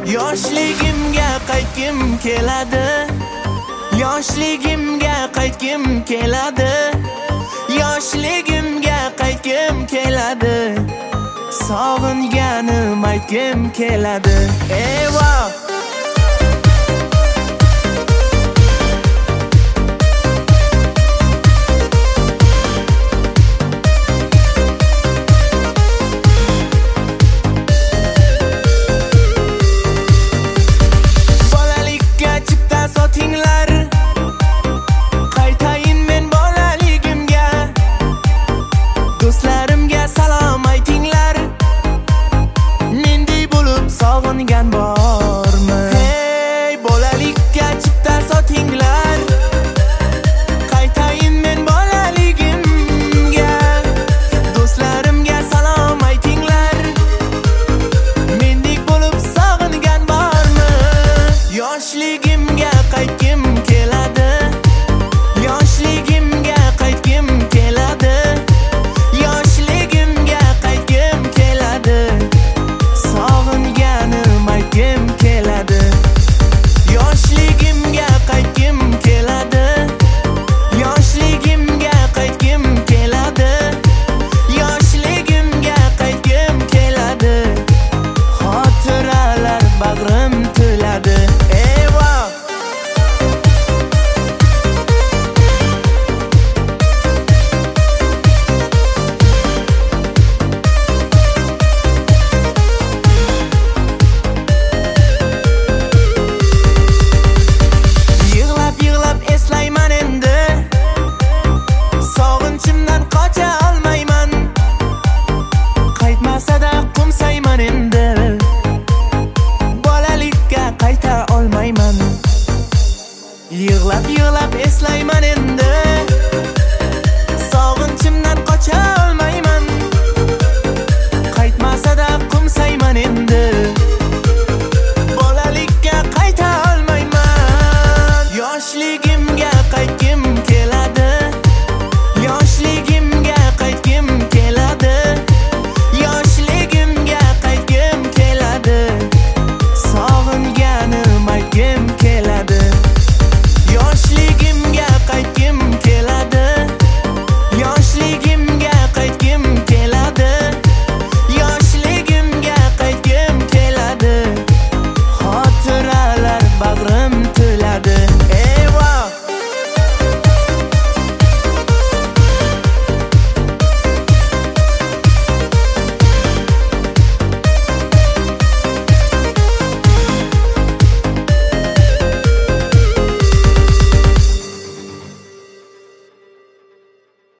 Yoshligimga qaytgim keladi. Yoshligimga qaytgim keladi. Yoshligimga qaytgim keladi. Sog'inganim aytgim keladi. Eyvah! Do'stlarimga salom aytinglar. Mendek bo'lib sog'ingan bormi? Hey, bolalikka chipta sotinglar. Qaytayin men bolaligimga. Do'stlarimga salom aytinglar. Mendek bo'lib sog'ingan bormi? Yoshligimga qaytgim keladi. Yoshligimga qaytgim keladi. Yoshligimga qaytgim keladi. Sog'inganim aytgim keladi. Yoshligimga qaytgim keladi. Yoshligimga qaytgim keladi. Yoshligimga qaytgim keladi. Xotiralar bag'rim to'ladi. Eyvah! Yig'lab eslayman endi. Sog'inchimdan qocha olmayman. Qaytmasa-da qumsayman endi. Bolalikka qayta olmayman. Yig'lab eslayman endi.